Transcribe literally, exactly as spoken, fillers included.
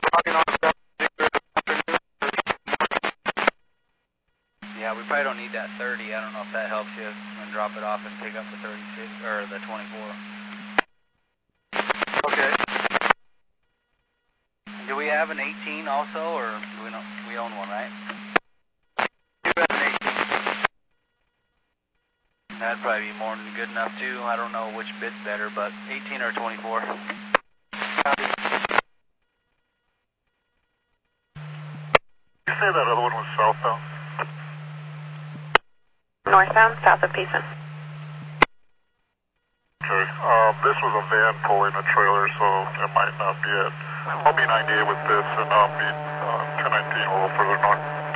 Yeah, we probably don't need that thirty. I don't know if that helps you, and drop it off and pick up the thirty-six or the twenty-four. Okay. Do we have an eighteen also, or do we not? We own one, right? You have an eighteen. That'd probably be more than good enough too. I don't know which bit's better, but eighteen or twenty-four. You say that other one was southbound? Northbound, south of Payson. Okay. Um, this was a van pulling a trailer, so it might not be it. I'll be ninety-eight with this, and I'll be uh, ten nineteen a little further north.